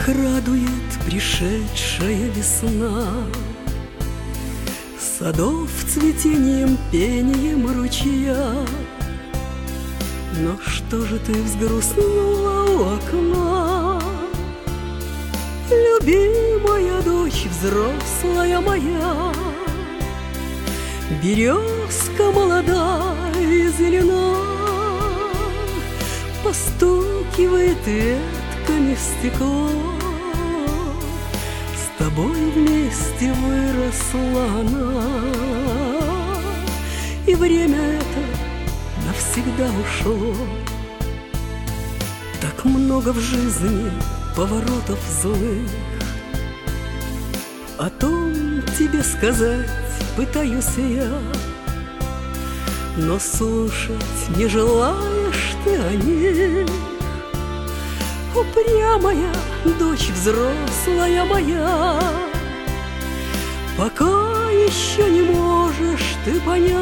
Как радует пришедшая весна, садов цветением, пением ручья. Но что же ты взгрустнула у окна, любимая дочь, взрослая моя? Березка молодая и зелена, постукивает ветками в стекло. С тобой вместе выросла она, и время это навсегда ушло. Так много в жизни поворотов злых, о том тебе сказать пытаюсь я, но слушать не желаешь ты о них. Упрямая дочь, взрослая моя, пока еще не можешь ты понять,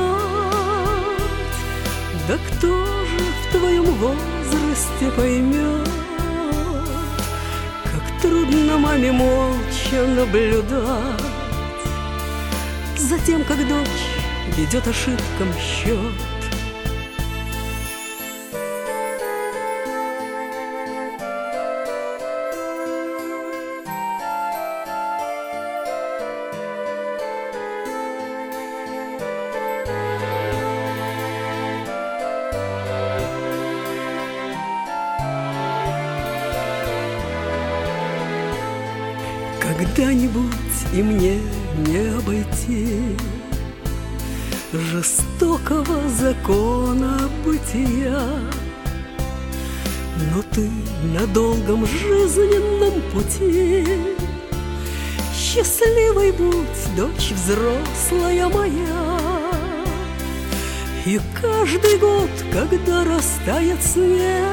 да кто же в твоем возрасте поймет, как трудно маме молча наблюдать за тем, как дочь ведет ошибкам счет. Когда-нибудь и мне не обойти жестокого закона бытия, но ты на долгом жизненном пути счастливой будь, дочь взрослая моя. И каждый год, когда растает снег,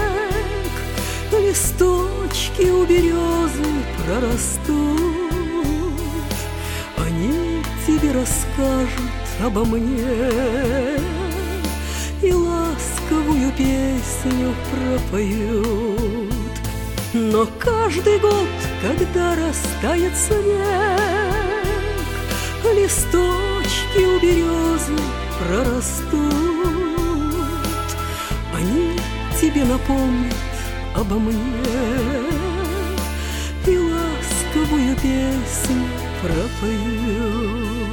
листочки у березы прорастут, они тебе расскажут обо мне и ласковую песню пропоют. Но каждый год, когда растает снег, листочки у березы прорастут, они тебе напомнят обо мне и ласковую песню пропоют.